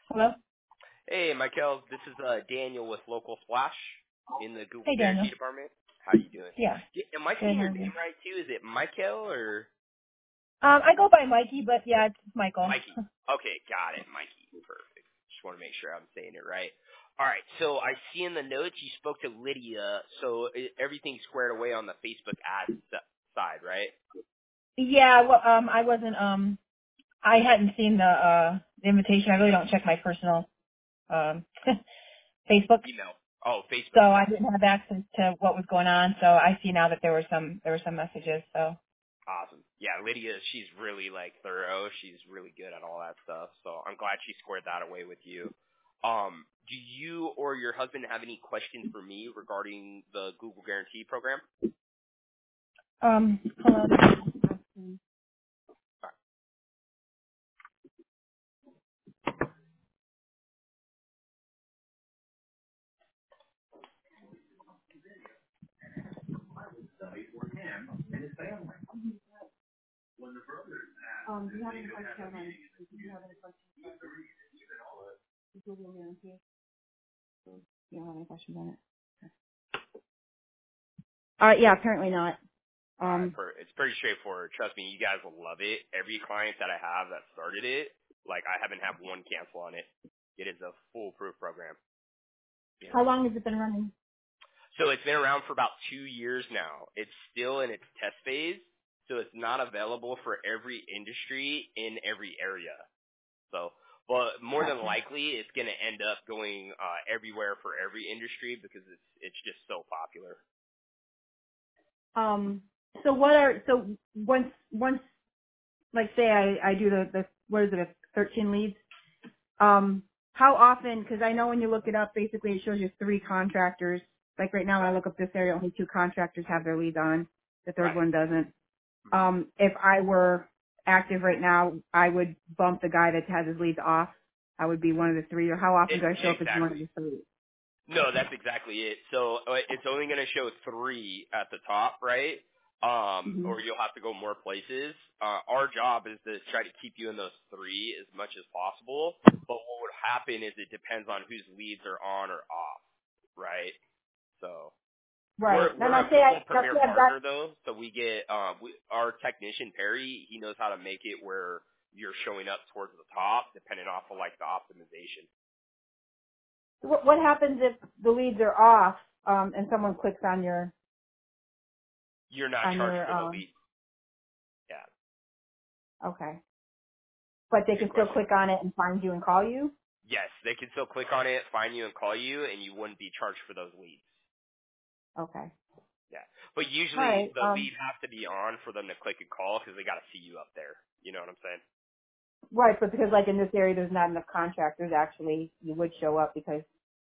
Hello? Hey, Michael. This is Daniel with Local Splash in the Google Hey, Daniel. Guarantee Department. How you doing? Yeah. Am I Good, saying how your are you? name right too? Is it Michael or I go by Mikey, but yeah, it's Michael. Mikey? Okay, got it, Mikey. Perfect. Just want to make sure I'm saying it right. All right. So I see in the notes you spoke to Lydia, so everything's squared away on the Facebook ads side, right? Yeah, well, I wasn't, I hadn't seen the invitation. I really don't check my personal, um, Facebook, Email. Oh, so Facebook. I Got it. didn't have access to what was going on. So I see now that there were some messages. So, Awesome. Yeah, Lydia, she's really like thorough. She's really good at all that stuff. So I'm glad she squared that away with you. Do you or your husband have any questions for me regarding the Google Guarantee program? hold on. Do you have any questions on, do you have any questions on the Google guarantee? You don't have any questions on it? Yeah, apparently not. All right, Um, it's pretty straightforward. Trust me, you guys will love it. Every client that I have that started it, like I haven't had one cancel on it. It is a foolproof program. You how know. long has it been running? So it's been around for about 2 years now. It's still in its test phase, so it's not available for every industry in every area. So, but more than Gotcha. likely, it's going to end up going everywhere for every industry because it's just so popular. So once like say I do the what is it, 13 leads, how often, because I know when you look it up, basically it shows you 3 contractors. Like right now when I look up this area, only 2 contractors have their leads on. The third Right. one doesn't. Hmm. If I were active right now, I would bump the guy that has his leads off. I would be one of the 3, or how often do I show up as one of Exactly. the 3? No, that's exactly it. So it's only going to show 3 at the top, right? Hmm. Or you'll have to go more places. Our job is to try to keep you in those 3 as much as possible. But what would happen is it depends on whose leads are on or off, right? So Right. we're Now, we're a Google now Premier say I've got, partner though, so we get our technician Perry. He knows how to make it where you're showing up towards the top, depending off of like the optimization. what happens if the leads are off, and someone clicks You're not on charged your, for the lead. Yeah, okay. But they good can still question. click on it and find you and call you? Yes, they can still click on it, find you, and call you, and you wouldn't be charged for those leads. Okay. Yeah, but All usually right. the lead has to be on for them to click and call because they got to see you up there. You know what I'm saying? Right, but because like in this area there's not enough contractors, actually you would show up because,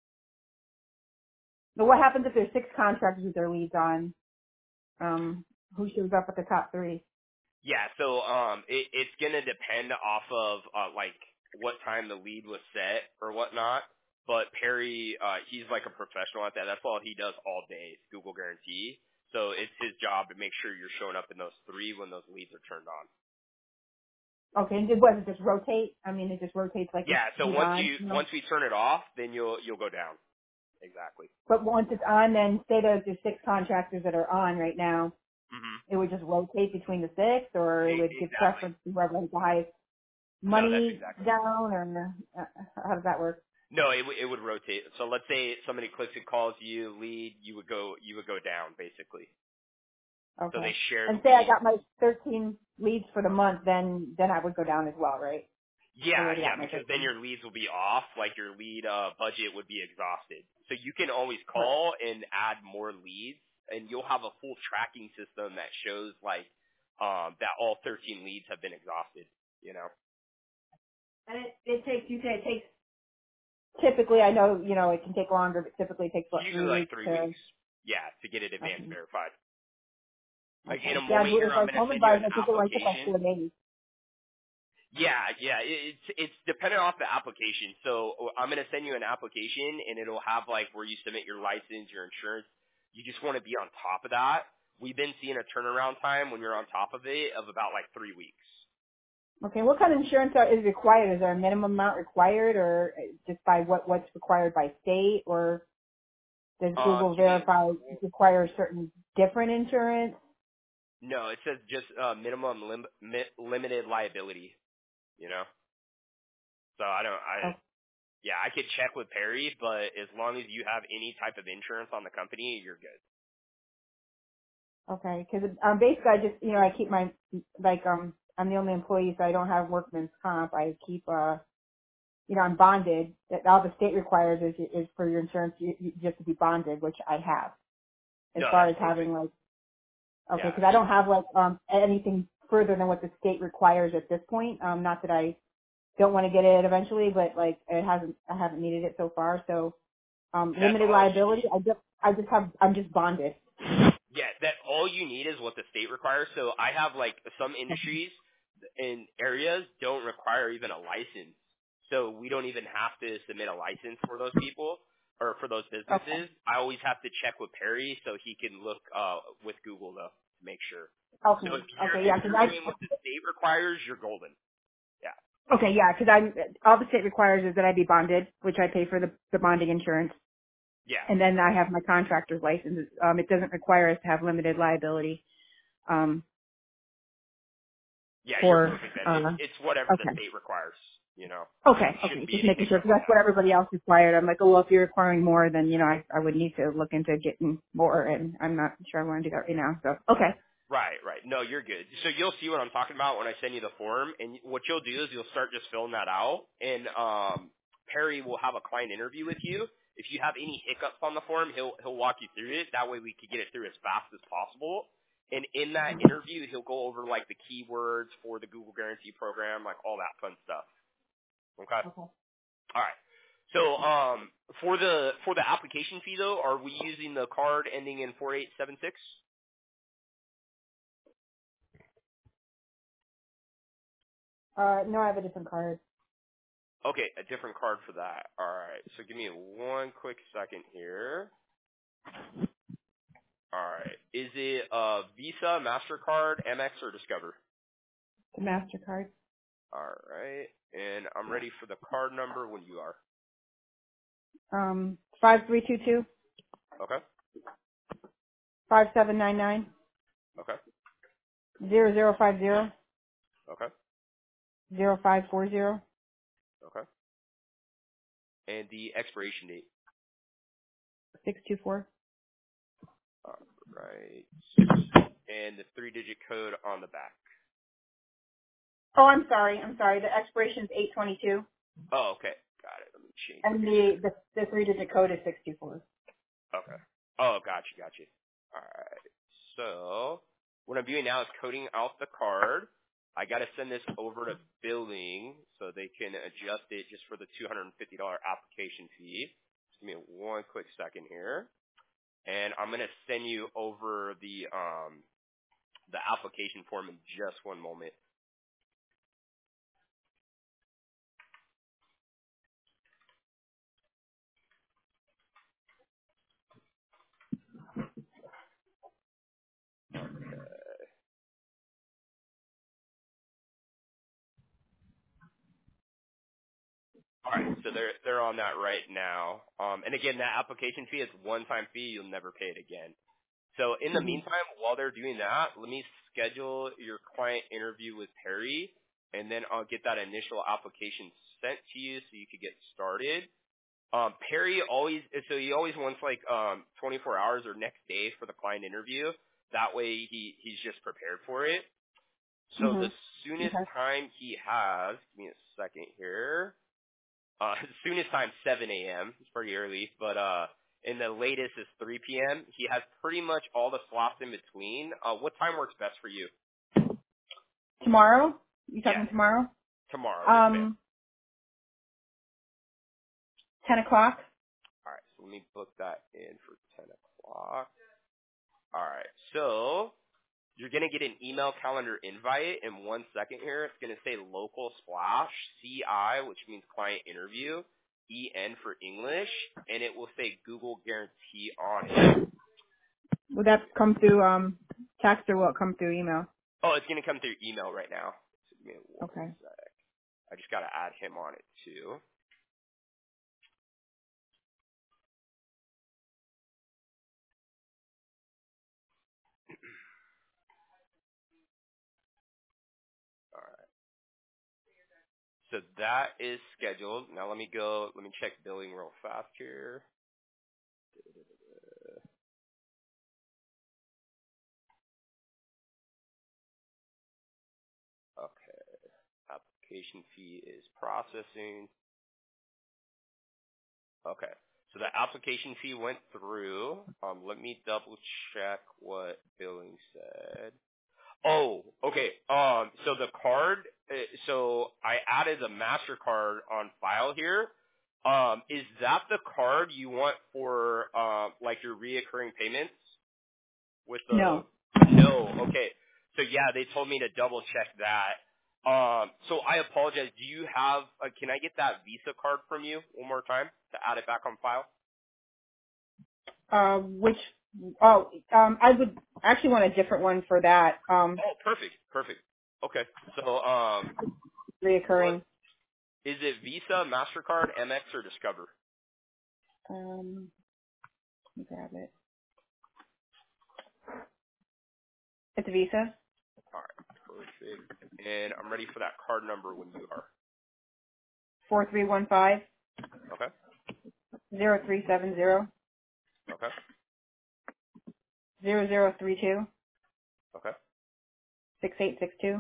but what happens if there's 6 contractors with their leads on? Who shows up at the top 3? Yeah, so it's gonna depend off of like what time the lead was set or whatnot. But Perry, he's like a professional at that. That's all he does all day, is Google Guarantee. So it's his job to make sure you're showing up in those 3 when those leads are turned on. Okay, and does it just rotate? I mean, it just rotates like Yeah, so who's on, you know? once we turn it off, then you'll go down. Exactly. But once it's on, then say there's 6 contractors that are on right now, Mhm. it would just rotate between the 6, or it would give Exactly. preference to whoever has the highest No, that's money exactly. down, or how does that work? No, it would rotate. So let's say somebody clicks and calls you lead, you would go down basically. So Okay. they share the And say I lead. got my 13 leads for the month, then I would go down as well, right? I Yeah, already yeah, got my because then 13. your leads will be off, like your lead budget would be exhausted. So you can always Right. call and add more leads, and you'll have a full tracking system that shows like that all 13 leads have been exhausted. You know, And it takes, you say it takes, typically, I know, it can take longer, but typically it takes, what, usually 3 like weeks 3 weeks. to, Yeah, to get it advanced okay. verified. Like in Okay. a Yeah, moment here, if I'm I going to home send you advisor, an I think it might take like application. 4 days. Yeah, yeah. It's dependent off the application. So I'm gonna send you an application, and it'll have like where you submit your license, your insurance. You just want to be on top of that. We've been seeing a turnaround time when you're on top of it of about like 3 weeks. Okay. What kind of insurance is required? Is there a minimum amount required, or just by what's required by state, or does Google Give me verify require certain different insurance? no. It says just minimum limited liability. You know. So I don't. Oh, Yeah, I could check with Perry, but as long as you have any type of insurance on the company, you're good. okay. Because basically, I just I keep my I'm the only employee, so I don't have workman's comp. I keep I'm bonded. That all the state requires is for your insurance, you just to be bonded, which I have. As No, far that's as having perfect. okay, Yeah. because I don't have anything further than what the state requires at this point. Not that I don't want to get it eventually, but I haven't needed it so far. So That's limited all you liability. need. I'm just bonded. Yeah, that all you need is what the state requires. So I have like some industries in areas don't require even a license. So we don't even have to submit a license for those people or for those Okay. businesses. I always have to check with Perry so he can look with Google though to make sure. So Okay. Okay. if Yeah. you're doing what the state requires, you're golden. Yeah. Okay. Yeah. Because all the state requires is that I be bonded, which I pay for the bonding insurance. Yeah. And then I have my contractor's license. It doesn't require us to have limited liability. Um, Yeah, you're for perfect then. It's whatever the okay, state requires, you know. okay, Shouldn't be just making anything sure more because than that's what that. everybody else required. I'm like, oh well, if you're requiring more, then I would need to look into getting more, and I'm not sure I want to do that right now. So okay, Right, right. No, you're good. So you'll see what I'm talking about when I send you the form, and what you'll do is you'll start just filling that out, and Perry will have a client interview with you. If you have any hiccups on the form, he'll walk you through it. That way we can get it through as fast as possible. And in that interview, he'll go over like the keywords for the Google Guarantee Program, like all that fun stuff. Okay. okay. All right. So for the application fee though, are we using the card ending in 4876? No, I have a different card. Okay, a different card for that. All right. So give me one quick second here. All right. Is it Visa, Mastercard, Amex, or Discover? The Mastercard. All right. And I'm ready for the card number when you are. 5322 Okay. 5799 Okay. 0050 Okay. 0540 Okay. And the expiration date. 624. All right. And the three-digit code on the back. Oh, I'm sorry. The expiration is 822, Oh, okay. Got it. Let me change. and the 3-digit code is 624. Okay. Oh, gotcha. All right. So what I'm doing now is coding out the card. I got to send this over to billing so they can adjust it just for the $250 application fee. Just give me one quick second here, and I'm gonna send you over the application form in just one moment. All right, so they're on that right now. And again, that application fee is one-time fee. You'll never pay it again. So in the Mm-hmm. meantime, while they're doing that, let me schedule your client interview with Perry, and then I'll get that initial application sent to you so you could get started. Perry he always wants like 24 hours or next day for the client interview. That way he's just prepared for it. So the Mm-hmm. soonest Okay. time he has, give me a second here. Soonest time 7 a.m. It's pretty early, but and the latest is 3 p.m. He has pretty much all the slots in between. What time works best for you? Tomorrow? You Yeah, talking tomorrow? tomorrow. Yes, ma'am. Um, 10 o'clock? All right, so let me book that in for 10 o'clock. All right, so you're gonna get an email calendar invite in 1 second here. It's gonna say local splash CI, which means client interview. EN for English, and it will say Google Guarantee on it. Will that come through, text or will it come through email? Oh, it's going to come through email right now. So give Give me one Okay. sec. I just got to add him on it too. All right. So that is scheduled. Now let me check billing real fast here. Okay. Application fee is processing. Okay. So the application fee went through. Let me double check what billing said. Oh, okay. So the card, so I added the MasterCard on file here. Is that the card you want for, like your reoccurring payments with the, No. no, okay. So yeah, they told me to double check that. So I apologize. Do you have, can I get that Visa card from you one more time to add it back on file? I would actually want a different one for that. Oh, perfect, perfect. Okay. So, what, Reoccurring. is it Visa, MasterCard, Amex, or Discover? Let me grab it. It's a Visa. All right, perfect. And I'm ready for that card number when you are. 4315 Okay. 0370 Okay. 0032 Okay. 6862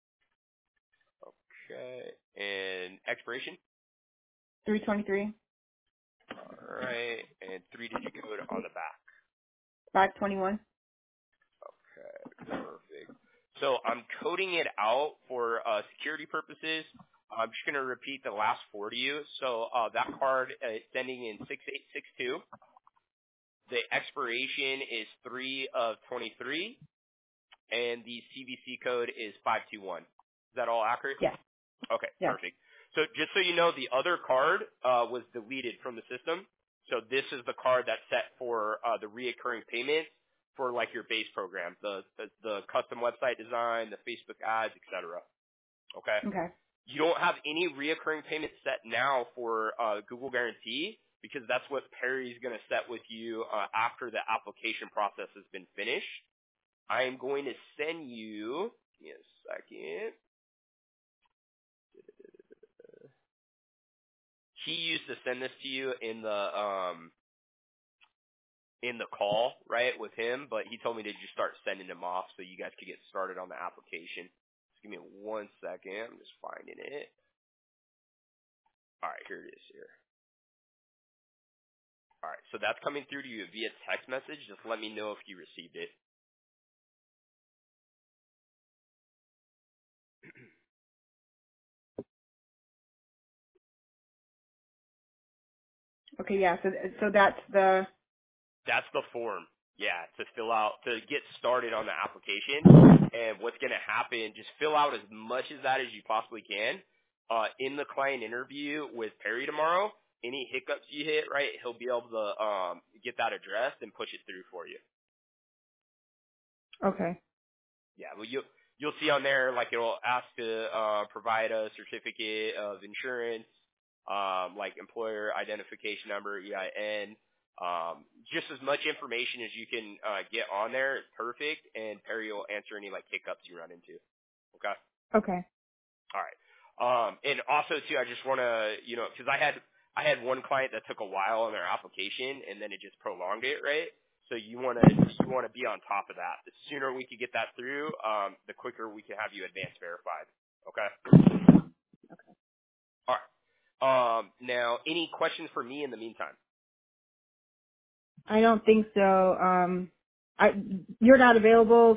Okay. And expiration? 323 All right. And 3-digit code on the back. 521. Okay. Perfect. So I'm coding it out for security purposes. I'm just going to repeat the last four to you. So that card is ending in 6862. The expiration is 3 of 23. And the CVC code is 521. Is that all accurate? Yes. Okay, Yes. perfect. So just so you know, the other card was deleted from the system. So this is the card that's set for the reoccurring payments for like your base program, the custom website design, the Facebook ads, etc. Okay. Okay. You don't have any reoccurring payments set now for Google Guarantee because that's what Perry's going to set with you after the application process has been finished. I am going to send you, give me a second. He used to send this to you in the call, right, with him, but he told me to just start sending them off so you guys could get started on the application. Just give me 1 second. I'm just finding it. All right, here it is here. All right, so that's coming through to you via text message. Just let me know if you received it. Okay. Yeah. So that's the. That's the form. Yeah, to fill out, to get started on the application. And what's going to happen, just fill out as much of that as you possibly can. In the client interview with Perry tomorrow, any hiccups you hit, right, he'll be able to get that addressed and push it through for you. Okay. Yeah, well, you'll see on there, like, it'll ask to provide a certificate of insurance, like employer identification number, EIN. Just as much information as you can get on there is perfect, and Perry will answer any like hiccups you run into. Okay. Okay. All right. And also too, I just want to, because I had one client that took a while on their application, and then it just prolonged it, right? So you want to be on top of that. The sooner we can get that through, the quicker we can have you advance verified. Okay. All right. Now, any questions for me in the meantime? I don't think so. You're not available.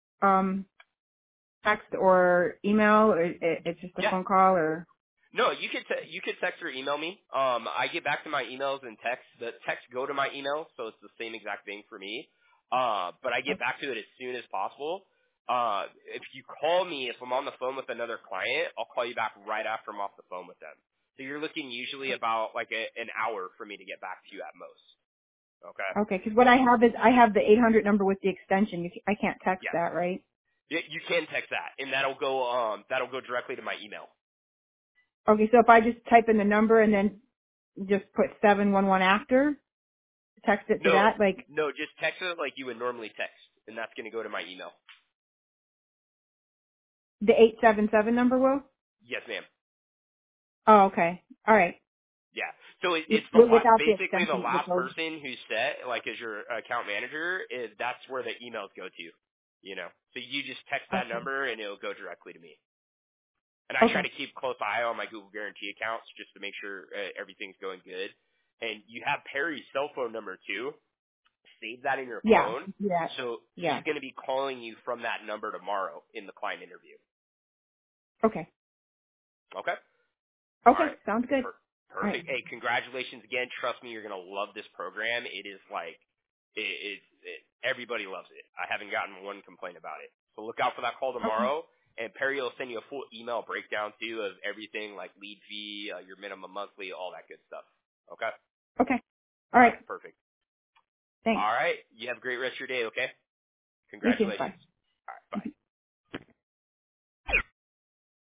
Text or email, or it's just a Yeah. phone call, or. No, you could text or email me. I get back to my emails and text. The texts go to my email, so it's the same exact thing for me. But I get back to it as soon as possible. If you call me, if I'm on the phone with another client, I'll call you back right after I'm off the phone with them. So you're looking usually about like an hour for me to get back to you at most. Okay. Okay, because what I have is I have the 800 number with the extension. I can't text Yes. that, right? You can text that, and that'll go directly to my email. Okay, so if I just type in the number and then just put 711 after, text it to No, that, like no, just text it like you would normally text, and that's going to go to my email. the 877 number will? Yes, ma'am. Oh, okay. All right. Yeah. So it's Without the basically the extension, it last goes. person who's set, like as your account manager, that's where the emails go to. You know, so you just text that Okay. number and it'll go directly to me. And I try Okay. to keep close eye on my Google Guarantee accounts just to make sure everything's going good. And you have Perry's cell phone number too. Save that in your Yeah. phone. Yeah. So he's Yeah. going to be calling you from that number tomorrow in the client interview. Okay. Okay? All Okay. right. Sounds good. All right. Perfect. Hey, congratulations again. Trust me, you're going to love this program. It is like, everybody loves it. I haven't gotten one complaint about it. So look out for that call Okay. tomorrow. And Perry will send you a full email breakdown too of everything like lead fee, your minimum monthly, all that good stuff. Okay? Okay. All All right. right. Perfect. Thanks. All right. You have a great rest of your day. Okay? You too. Bye. Congratulations. All right. Bye.